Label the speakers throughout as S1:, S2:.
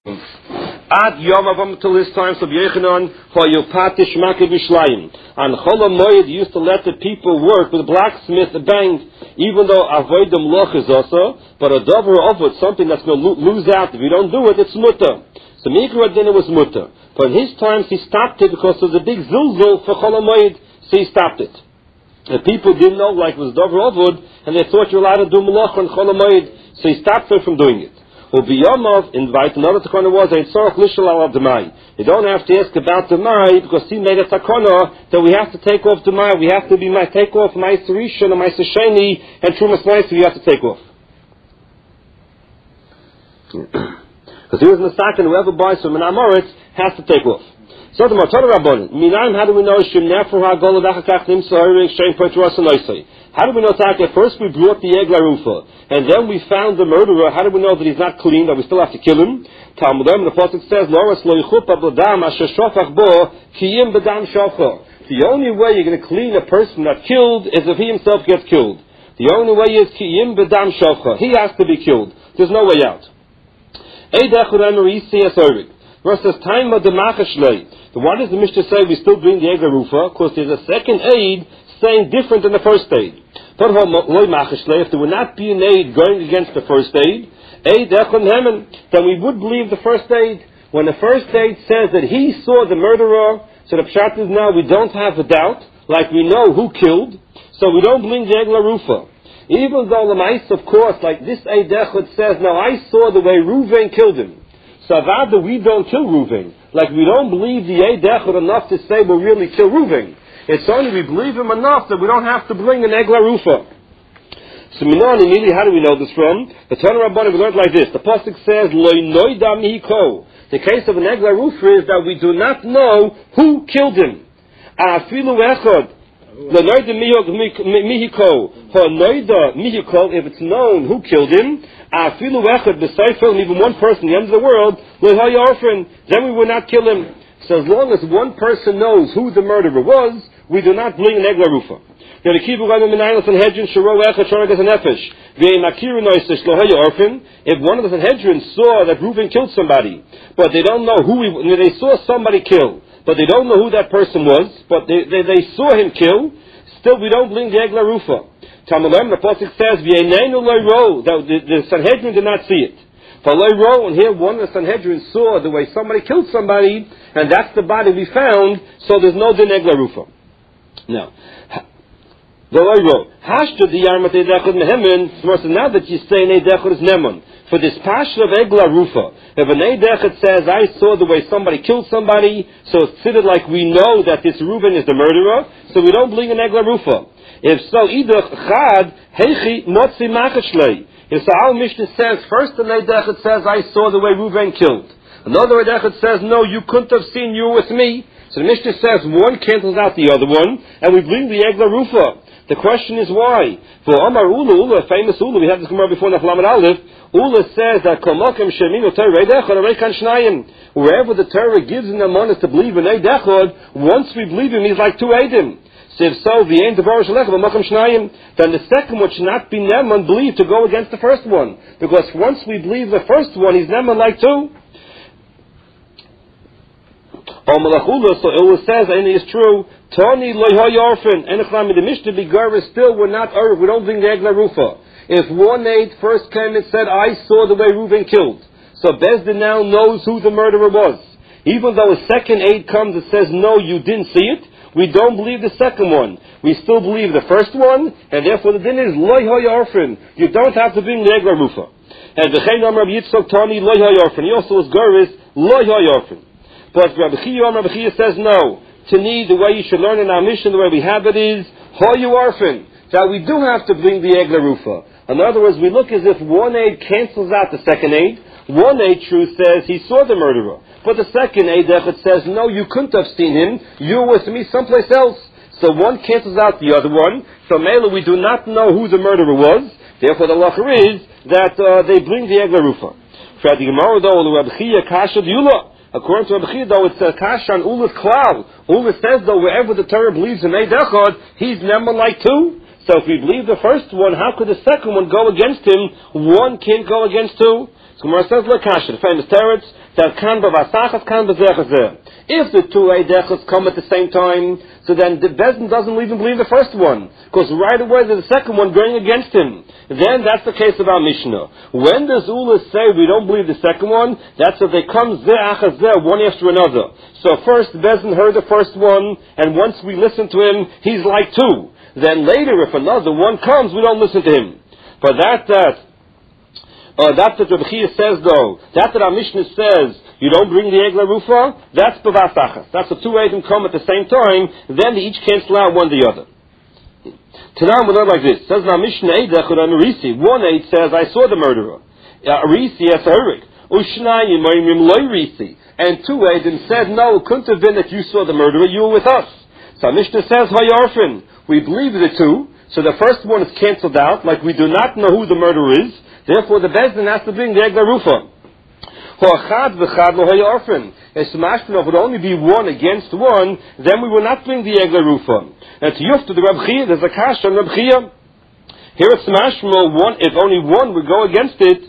S1: Ad Yom Avam till this time, so Yechanan, Hoyopatish Makeh Bishlayim. And Chol HaMoed used to let the people work with a blacksmith bang, even though Avoid the Mloch is also, but a Dover Ovot, something that's going to lose out. If you don't do it, it's mutter. So Mikra dinner was mutter. But in his times, he stopped it because there was a big zilzul for Chol HaMoed, so he stopped it. The people didn't know, like it was Dover Ovot, and they thought you're allowed to do Mloch on Chol HaMoed, so he stopped them from doing it. Ubiyomov invite another takana was a tzorach lishal al demai. You don't have to ask about demai because he made a takana that we have to take off demai. We have to be take off my rishon and my sheni and trumas ma'aser. You have to take off because he was mistaken. Whoever buys from an amoritz has to take off. So the Matar Rabbanon, Minaim, how do we know Shem Nefru HaGol Adachakach Nimsa Hering Shein Petros and Oisei? How do we know that first we brought the Egla Rufa, and then we found the murderer? How do we know that he's not clean, that we still have to kill him? Talmudem, the Pasuk says, Loras Lo Yichup Abladam Asher Shofach Bo Kiyim Bedam Shofach. The only way you're going to clean a person that killed is if he himself gets killed. The only way is Kiyim Bedam Shofach. He has to be killed. There's no way out. Eidechurem Risi Esorik. Versus time of the Machashlei. Why does the Mishnah say we still bring the Egla Rufa? Because there's a second aid saying different than the first aid. If there would not be an aid going against the first aid, then we would believe the first aid. When the first aid says that he saw the murderer, so the pshat is now we don't have a doubt, like we know who killed, so we don't bring the Egla Rufa. Even though the mice, of course, like this aid says, now I saw the way Reuven killed him. So Avada, we don't kill Reuven. Like we don't believe the Eid Echad enough to say we'll really kill Reuven. It's only we believe him enough that we don't have to bring an Egla Rufa. So Minon, immediately, how do we know this from? The Tanna Rabbanan, we learned like this. The Pasuk says, Loi Noida Mihiko. The case of an Egla Rufa is that we do not know who killed him. Afilu Echad. Lenoida Mihiko. Honoida Mihiko, if it's known who killed him, Afilu Echad, B'Seifel, even one person, the end of the world, then we will not kill him. So as long as one person knows who the murderer was, we do not bring an Egla Rufa. If one of the Sanhedrin saw that Reuven killed somebody, but they don't know who they saw somebody kill, but they don't know who that person was, but they saw him kill, still we don't bring the Egla Rufa. Tamalem, the Pasuk says, that the Sanhedrin did not see it. And here one of the Sanhedrin saw the way somebody killed somebody, and that's the body we found, so there's no din Egla Rufa. Now, now that you say Eidechad is Neman, for this passion of Egla Rufa, if an Eidechad says, I saw the way somebody killed somebody, so it's considered like we know that this Reuven is the murderer, so we don't bring an Egla Rufa. If so, Idach Chad, Heichi Motzi Machashlei. If so, our Mishnah says, first the Eidechad says, I saw the way Reuven killed. Another Eidechad says, no, you couldn't have seen, you were with me. So the Mishnah says, one cancels out the other one, and we bring the Egla Rufa. The question is why? For Omar Ula, a famous Ula, we had this Gemara before in Aflamet Aleph, Ula says that wherever the Torah gives in the manas to believe in Eidechad, once we believe him, he's like two Eidim. So if so, then the second one should not be Neman believed to go against the first one. Because once we believe the first one, he's Neman like two. So Ula says, and it is true, Tani loyhoy orphan, and the Mishnah Bigara still we're not Erev, we don't bring the Egla Rufa. If 1/8 first came and said, I saw the way Reuven killed, so Bezdin now knows who the murderer was. Even though a second 8 comes and says, no, you didn't see it, we don't believe the second one. We still believe the first one, and therefore the din is loyhoy orphan. You don't have to bring the Egla Rufa. And the Chaim Rabbi Yitzchok Tani loyhoy orphan. He also was Guris loyhoy orphan. But Rabbi Chia says no. To need the way you should learn in our mission, the way we have it is hoyu orphan. That we do have to bring the Egla Rufa. In other words, we look as if 1/8 cancels out the second 8. 1/8 truth says he saw the murderer. But the second Eidechad says, no, you couldn't have seen him. You were with me someplace else. So one cancels out the other one. So Mela, we do not know who the murderer was. Therefore, the lacher is that they bring the Egla Rufa. For the Gemara, though, Rabbi Chia Kasha Diula. According to Rabbi Chia, though, it's Kasha and Ula's Klal. Ula says, though, wherever the Torah believes in Eidechad, he's never like two. So if we believe the first one, how could the second one go against him? One can't go against two. So Gemara says, Lakasha, the famous teretz, that kan b'vasachas, kan b'zechazeh. If the two eidechos come at the same time, so then the Bezdin doesn't even believe the first one, because right away there's the second one going against him. Then that's the case of our Mishnah. When does Ulas say we don't believe the second one? That's if they come zeh achas zeh, one after another. So first the Bezdin heard the first one, and once we listen to him, he's like two. Then later, if another one comes, we don't listen to him. But that's that Rabbi Chia says though, that our Mishnah says, you don't bring the Egla Rufa, that's Bavasachas. That's the two Eidim come at the same time, then they each cancel out one the other. Tanam we learn like this. It says our Mishnah Eidechud on Arisi. One Eid says, I saw the murderer. Arisi as Harik. Ushnayim Moimim Loi Risi. And two Eidim said, no, it couldn't have been that you saw the murderer, you were with us. So our Mishnah says, Hayarfin. We believe the two, so the first one is cancelled out, like we do not know who the murderer is. Therefore, the Bezdin has to bring the Egla Rufa. If it would only be one against one, then we will not bring the Egla Rufa. And to Yufta, the Reb Chia, there's a kash on Reb Chia. Here at Smashmo, if only one would go against it,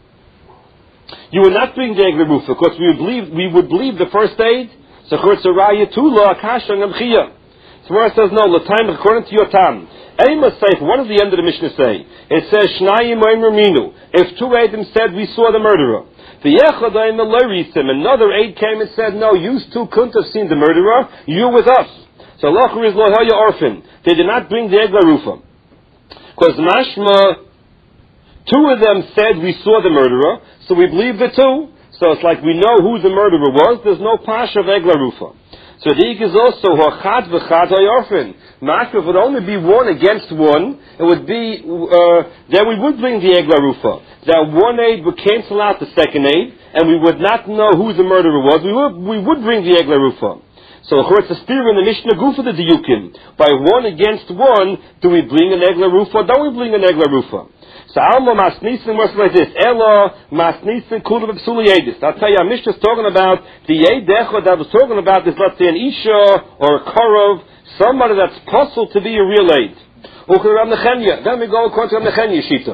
S1: you would not bring the Egla Rufa, because we would believe the first aid. So it's a raya tula, a kash on Reb Chia. So where it says no, l'taim according to your tam. Amos say, what does the end of the Mishnah say? It says, Shnayim Oimer Minu. If two Eidim said, we saw the murderer. The Echad Oimer Lorisim. Another Eid came and said, no, you two couldn't have seen the murderer. You're with us. So Locher is Lohoya Orphan. They did not bring the Egla Rufa. Because mashma, two of them said, we saw the murderer. So we believe the two. So it's like we know who the murderer was. There's no pasha of Egla Rufa. So the ik is also hachad v'chad ha'yorfin. Mashma, if it would only be one against one, it would be, then we would bring the Egla Rufa. That one aid would cancel out the second aid, and we would not know who the murderer was. We would bring the Egla Rufa. So it's a steer in the Mishnah Gufa the Diyukim. By one against one, do we bring an Egla Rufa? Don't we bring an Egla Rufa? So Alma Masnisin works like this. Elo Masnisin Kula B'Psuliadis. I'll tell you, our Mishnah is talking about the Eidechod that was talking about is, let's say, an Isha or a Korov, somebody that's puzzled to be a real aid. Ukher Rab Nechemya. Then we go according to Rab Nechemya Shita.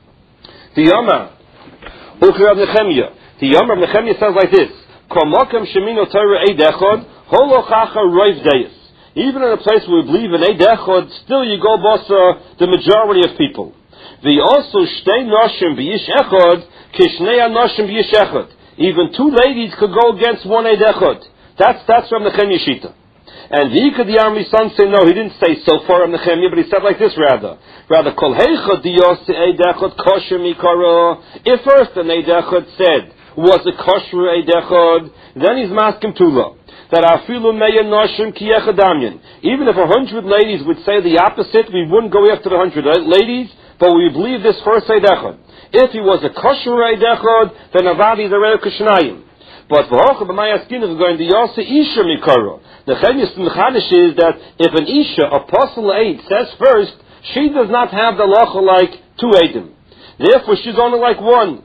S1: The Yoma. Ukher Rab Nechemya. The Yoma Rab Nechemya sounds like this. Komokem Shemino Torah Eidechod Holochacha Roiv Deis. Even in a place where we believe in Eidechod, still you go bossa the majority of people. The also shtei noshim b'yish echod kishnei anoshim b'yish echod. Even two ladies could go against one eid echod. That's from Nechemya Shita. And the Ikad Yarmi son say no, he didn't say so far from Nechemya, but he said like this rather kol heichod diyos eid echod kosher mikara. If first an eid echod said was a kosher eid echod, then he's maskim tula. That afilu meya noshim ki echadamyan. Even if 100 ladies would say the opposite, we wouldn't go after the 100 ladies. But we believe this first Eid Echad. If he was a kosher Eid Echad, then Avadi is a rare Kishnayim. But for Hocha b'mayaskin is going to Yasa Isha Mikara. The Chenyas Mechadish is that if an Isha, apostle Eid, says first, she does not have the lacha like two Eidim. Therefore, she's only like one.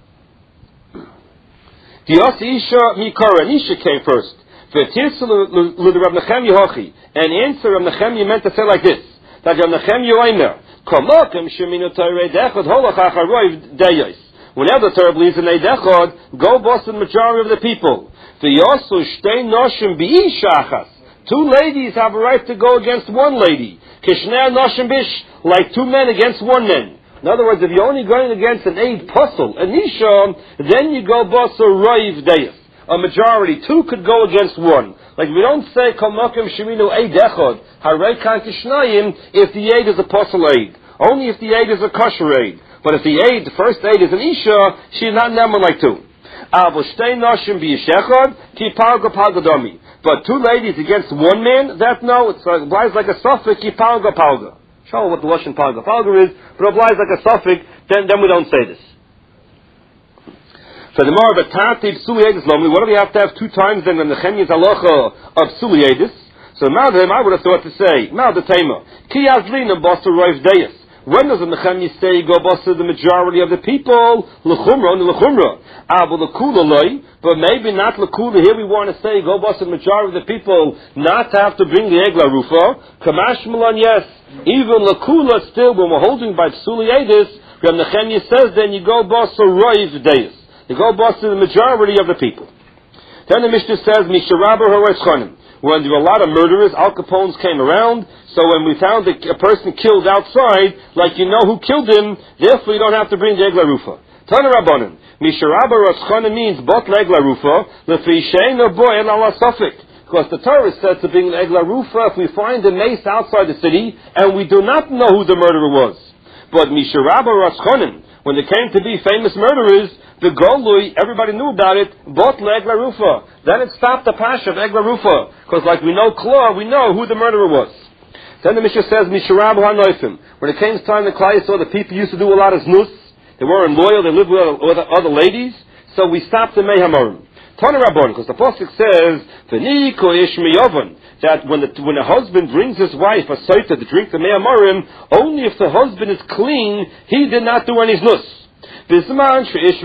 S1: The Yasa Isha Mikara, an Isha came first. V'tirsa l'Rab Nechemya Hochi. And answer Rab Nechemya meant to say like this. That Rab Nechemya Oimer. Whenever the Torah believes in Eidechod, go boss the majority of the people. Two ladies have a right to go against one lady. Like two men against one man. In other words, if you're only going against an Eid Puzzle, an Isha, then you go boss a Roiv Deis. A majority. Two could go against one. Like we don't say Kalmakim Sheminu Eid Echod, Harei Kan Kishnayim, if the Eid is a Puzzle Eid. Only if the Eid is a kosher Eid. But if the Eid, the first Eid is an Isha, she's not number like two. But two ladies against one man, that no, it applies like a suffix, ki palga palga. Show what the Lashon palga palga is, but it applies like a suffix, then we don't say this. So the more of a Tati Psuliadis normally, what do we have to have two times then in the Nechemya's halacha of Psuliadis? So Madhim, I would have thought to say, Madhatema, Ki Azlina Bossa Roiv Deis. When does the Nechemya say go bossa the majority of the people? L'chumra, l'chumra. But l'kula loy, but maybe not l'kula. Here we want to say go bossa the majority of the people, not to have to bring the Egla Rufa. Kamash Milan, yes. Even l'kula still, when we're holding by Psuliadis, Reb Nechemya says then you go bossa Roiv Deis. They go bust to the majority of the people. Then the Mishnah says, Misharaber Horetzchonim. When there were a lot of murderers, Al Capones came around, so when we found a person killed outside, like you know who killed him, therefore you don't have to bring the Egla Rufa. Tana Rabbanim. Misharaber Horetzchonim means bot Egla Rufa, Lefishein or boy and Allah Suffolk. Because the Torah says to bring the Egla Rufa if we find a mace outside the city, and we do not know who the murderer was. But Misharaber Horetzchonim, when there came to be famous murderers, the Golui, everybody knew about it, bought Egla Rufa. Then it stopped the pasha of Egla Rufa. Because like we know Klor, we know who the murderer was. Then the Mishnah says, Misharabu HaNoifim. When it came time the Klai saw the people used to do a lot of znus, they weren't loyal, they lived with other ladies, so we stopped the Mei Hamorim. Tana Rabbon, because the Pasuk says, V'ni ko ish miyovan, that when a husband brings his wife a saita to drink the Mei Hamorim, only if the husband is clean, he did not do any znus. If the man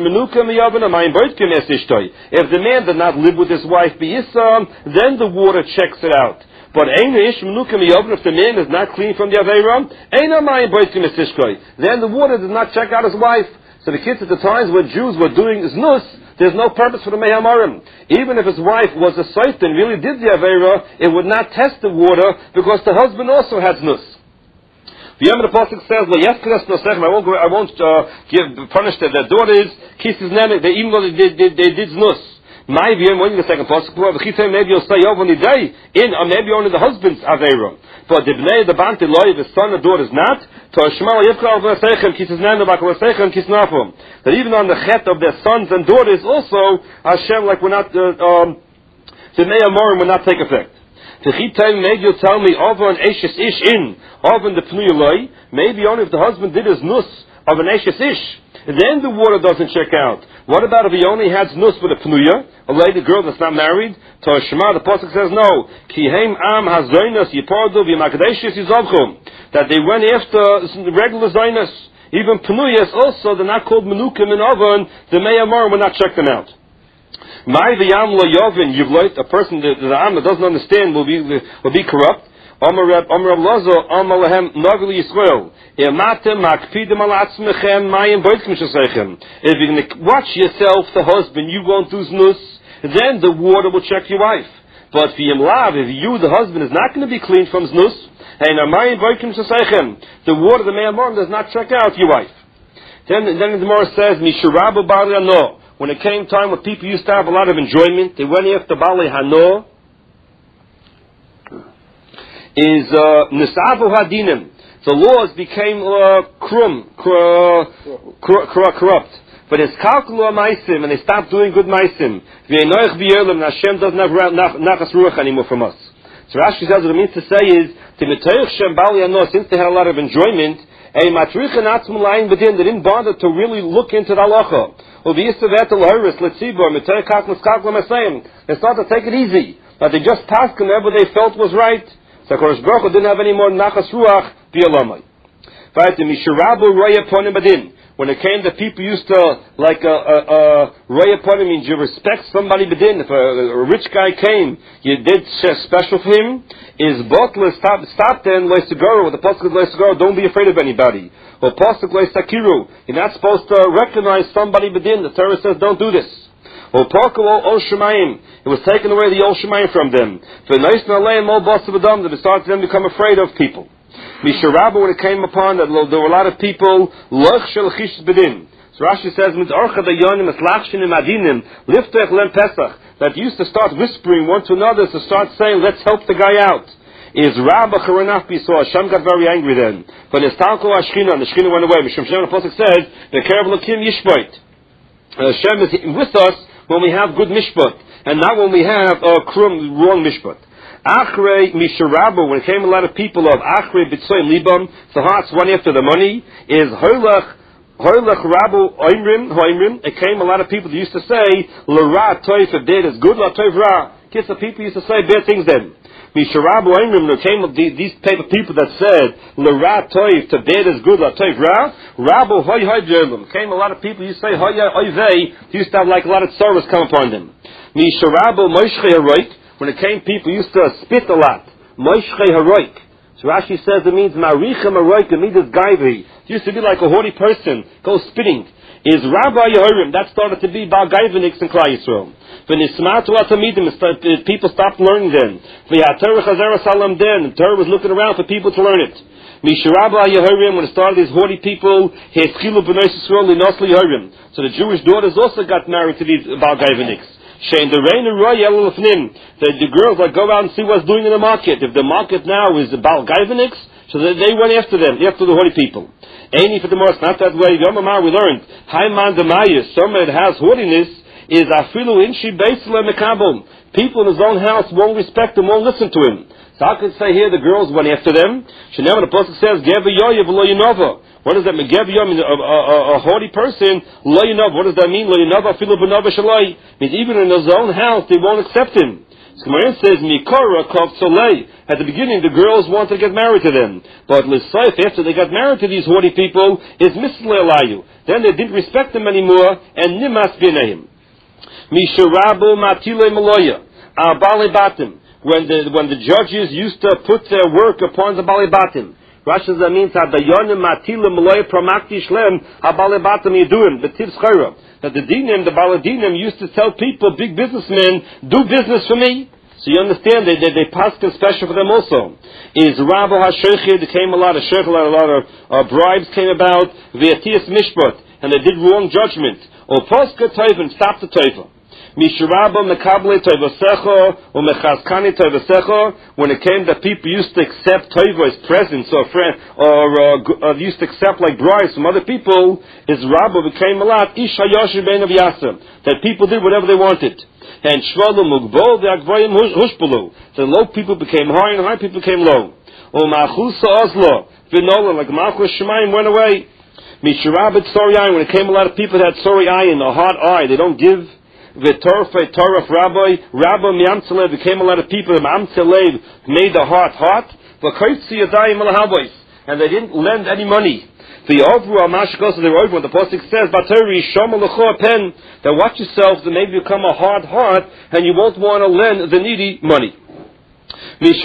S1: did not live with his wife, then the water checks it out. But if the man is not clean from the Aveira, then the water does not check out his wife. So the kids at the times when Jews were doing znus, there's no purpose for the Mei Hamorim. Even if his wife was a Sait and really did the Aveira, it would not test the water because the husband also had znus. The Pasuk says, I won't punish their daughters, even though they did znus. Maybe the second Pasuk, maybe you'll say, maybe only the husband's Aveira. But the Bnei, the Banti Loi, the son or daughter's not. That even on the chet of their sons and daughters also, Hashem, like we're not, the Mei Hamorim will not take effect. Maybe you'll tell me, maybe only if the husband did his nus of an Eshes Ish, then the water doesn't check out. What about if he only had nus with a Pnuya, a lady girl that's not married? The Pasuk says no. That they went after regular Zainas. Even Pnuyas also, they're not called Menukim in oven, the Mei Hamorim will not check them out. A person that the Am doesn't understand will be corrupt. Watch yourself, the husband, you won't do znus, then the water will check your wife. But if you, the husband, is not going to be clean from znus, the water, the Mei Hamorim, does not check out your wife. Then the Gemara says, Misharabu Bali Hano. When it came time when people used to have a lot of enjoyment, they went after Bali Hano. Is Nisavu Hadinim. The laws became corrupt. But it's Kalkulu Maisim, and they stopped doing good Maisim. Hashem doesn't have Nachas Ruach anymore from us. So Rashi says what it means to say is, since they had a lot of enjoyment, they didn't bother to really look into the halacha. They started to take it easy. But they just passed whatever they felt was right. So Kodesh Baruch Hu didn't have any more nachas ruach b'yalamai. When it came, the people used to, like roya ponim, means you respect somebody b'din. If a rich guy came, you did special for him. Is botless stop then leisagoro. With the pasuk leisagoro, don't be afraid of anybody. Or pasuk leisakiru, you're not supposed to recognize somebody b'din. The Torah says don't do this. Or ol shemayim, it was taken away the ol shemayim from them. For nice naleim ol basav adam, that it started them to become afraid of people. Misharabu, when it came upon that there were a lot of people, loch shel chish b'din. So Rashi says, that used to start whispering one to another, to start saying, let's help the guy out. Is Rabba Charanach Biso, Hashem got very angry then. But his Talko Ashkina, and the Shkina went away. Mishum Shem, the Pasuk says, the Kerev Lakim Yishboit. Hashem is with us when we have good mishpat, and not when we have wrong mishpat. Achrei Misharabu, when it came a lot of people of Achrei B'tzoy Libam, the hearts one after the money, is Hoylach Rabu Oimrim. It came a lot of people that used to say, L'ra Toif, if bad is good, La Toif Ra. Kids of people used to say bad things then. Misharabu Oimrim, there came these type of people that said, L'ra Toif, to bad is good, La Toif Ra. Rabu Hoy Hoy Jerlim. Came a lot of people used to say, Hoy Hoy Vei, used to have like a lot of sorrows come upon them. Misharabu Moishchei Haroik. When it came, people used to spit a lot. Moishchei Haroik. So Rashi says it means Maricha Haroik, it means Gaivi. It used to be like a haughty person, go spitting. is Rabbi Yehorim. That started to be Baal Gaivanix in Klal Yisrael. People stopped learning then. The Torah was looking around for people to learn it. When it started, these haughty people, so the Jewish daughters also got married to these Baal Gaivanix. The girls like go out and see what's doing in the market. If the market now is the Baal Gaivanix, so they went after them, after the haughty people. Ain't for the most, not that way. We learned, someone that has haughtiness is afilu inshi beisle mekabel. People in his own house won't respect him, won't listen to him. So I could say here the girls went after them. Shenema, the Apostle says, Gever yoyev lo yinova. What does that mean? Gever yoyev means a haughty person, lo yinova. What does that mean? Lo yinova afilu b'nova shaloi. Means even in his own house they won't accept him. So Gemara says, Mikora kov tzolei. At the beginning the girls wanted to get married to them. But l'saif, after they got married to these haughty people, is misle alayu. Then they didn't respect them anymore, and nimas b'neim. Misharabu matile maloya. Bali batim. When the judges used to put their work upon the Bali batim. Rashi that means hadayonim matile maloya pramakti shlem habali batim yiduim betiv schayra. That the dinim, the baladinim, used to tell people, big businessmen, do business for me. So you understand, they passed special for them also. Is Rabbi HaSheichid, there came a lot of sheikh, a lot of bribes came about, V'yatiyas mishpat, and they did wrong judgment. Or poska toivim, stop the toiva. Mishuraba mekable toivasecho, or mechazkani toivasecho, when it came that people used to accept toiva as presents, or used to accept like bribes from other people, is Rabba became a lot, ish hayoshi bein of yasem, that people did whatever they wanted. And shvalu mugbol, the agvayim hushpulu. The low people became high, and high people became low. Or machusa oslo, vinola, like Malchus Shemayim went away. Mishurabit sorry eye, when it came a lot of people that had sorry eye and a hot eye, they don't give the Torah of Rabbi Miamtzelev, became a lot of people, Miamtzelev made the heart hot, and they didn't lend any money. The Ovru Amashkos, they were over, the Apostle says, that watch yourself, that maybe become a hard heart, and you won't want to lend the needy money. When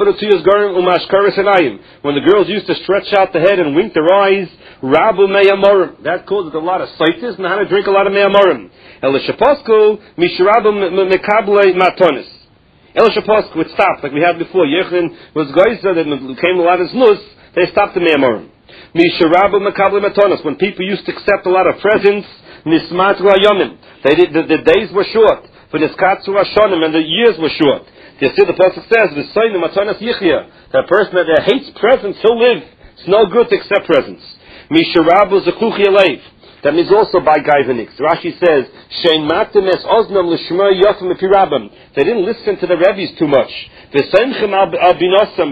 S1: the girls used to stretch out the head and wink their eyes, Rabu Meyamorim, that caused a lot of saitis and how to drink a lot of Meyamorim. Elishaposku, Mishrabu Mekable Matonis. Elishaposku would stop, like we had before. Yechin was Geyser, that came a lot of Znus, they stopped the Meyamorim. Mishrabu Mekable Matonis, when people used to accept a lot of presents, Nismatu Hayomim, the days were short. For Niskatsu Hashonim, and the years were short. You see, the Apostle says, "V'soynu matanas yichya." That person that hates presents, he'll live. It's no good to accept presents. Misharabu zekuchi alev. That means also by Gaivanix. Rashi says, "Shein matim es oznam l'shma yofim epirabim." They didn't listen to the Rebbe's too much. V'seimchem al binosam.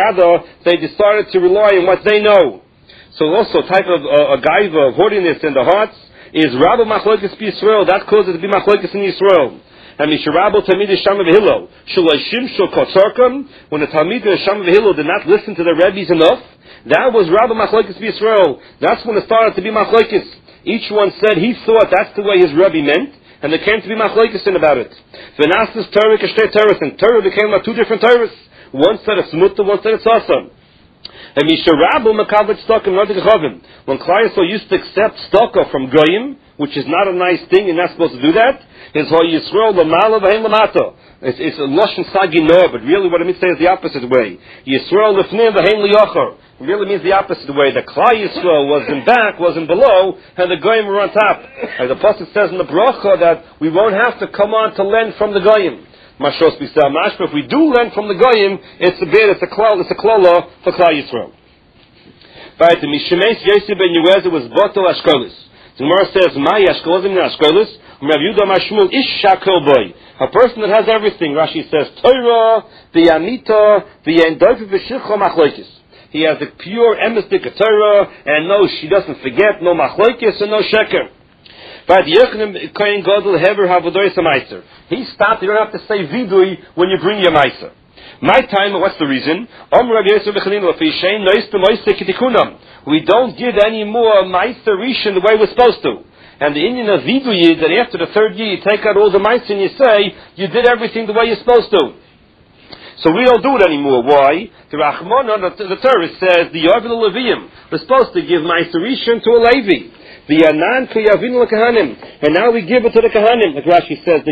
S1: They decided to rely on what they know. So also, type of a gaiva of haughtiness in the hearts is Rabbi Machlokes B'Yisrael. That causes it to be Machlokes in Yisrael. And Misharabel Talmid Shama V'Hillel Shulashim Shul Kotzarkam, when the Talmid Shama V'Hillel did not listen to the Rebbe's enough, that was Rabbi Machlokes B'Yisrael. That's when it started to be Machlokes. Each one said he thought that's the way his Rebbe meant, and there came to be Machlokes about it. V'Nastas Torah Kashtei Torahs, and Torah became like two different Torahs. One said it's Mutta, one said it's Asam. And Misharabu Makablet Stokim Notikachavim. When Klal Yisrael used to accept Stokah from Goyim, which is not a nice thing, you're not supposed to do that, is Ho Yisrael Lamala V'Hein Lamato. It's a Lashon Sagino, but really what it means to say is the opposite way. Yisrael Lefnim V'Hein Liyochor. It really means the opposite way. The Klal Yisrael was in back, was in below, and the Goyim were on top. Like the Apostle says in the Bracha that we won't have to come on to lend from the Goyim. Mashos Bisal Mashma, if we do lend from the Goyim, it's a bit, it's a klola for Klal Yisrael. Right, the Mishemes Yosef ben Yuez was Botel Ashkolis. The Gemara says, "My Ashkolizim and Ashkolis, Rav Yudah Mashmul Ish Shakol Boy." A person that has everything. Rashi says, Torah, the Amita, the Endofi V'Shilcho Machlokes. He has the pure emistic Torah, and no, she doesn't forget, no Machlokes and no Sheker. But Yochanan Kohen Gadol Hever Havodoy Samaiser. He stopped. You don't have to say vidui when you bring your meiser. My time. What's the reason? We don't give any more meiser rishon the way we're supposed to. And the Indian of vidui is that after the third year you take out all the meiser and you say you did everything the way you're supposed to. So we don't do it anymore. Why? The Rachmana, the Torah says the Yovel Leviyim. We're supposed to give meiser rishon to a Levi. V'yanan kiyavinu l'kahanim. And now we give it to the kahanim. Like Rashi says,